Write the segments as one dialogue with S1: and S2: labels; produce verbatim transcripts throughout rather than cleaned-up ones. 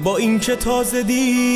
S1: با این که تازه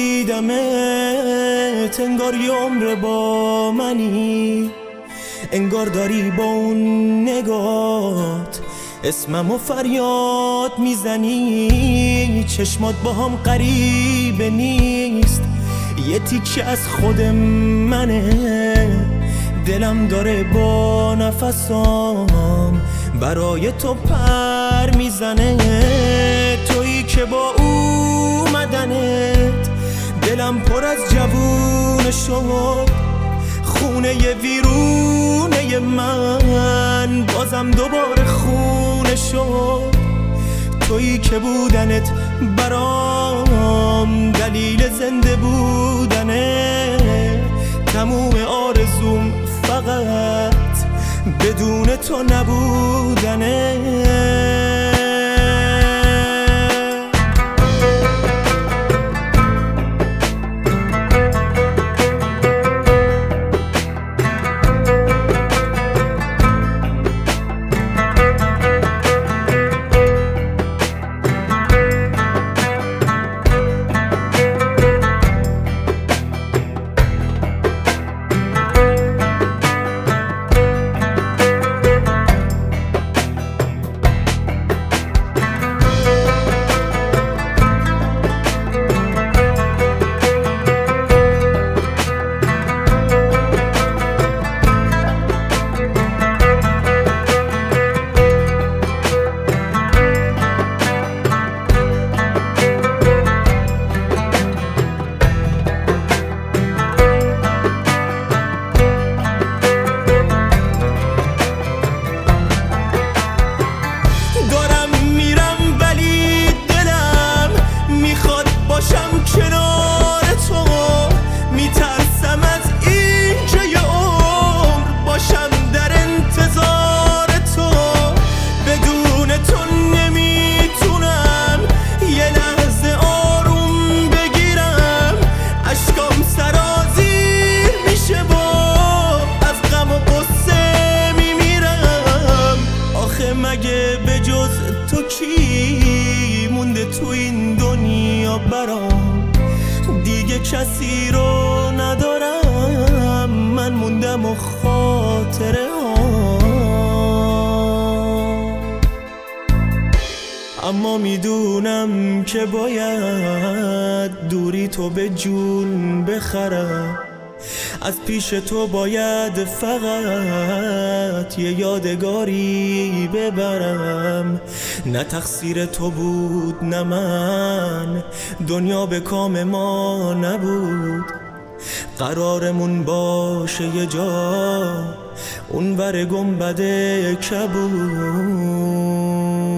S1: دیدمت انگار یه عمر با منی، انگار داری با اون نگات اسممو فریاد میزنی. چشمات با هم غریبه نیست، یه تیکه از خود منه. دلم داره با نفسام برای تو پر میزنه. تویی که با اومدنت دلم پر از جوونه شد، خونه ی ویرونه من بازم دوباره خونه شد. تویی که بودنت برام دلیل زنده بودنه، تموم آرزوم فقط بدون تو نبودنه. مگه به جز تو کی مونده تو این دنیا برام؟ دیگه کسی رو ندارم، من موندم و خاطره ها. اما میدونم که باید دوری تو به جون بخرم، از پیش تو باید فقط یه یادگاری ببرم. نه تقصیر تو بود نه من، دنیا به کام ما نبود. قرارمون باشه یه جا اونور گنبد کبود.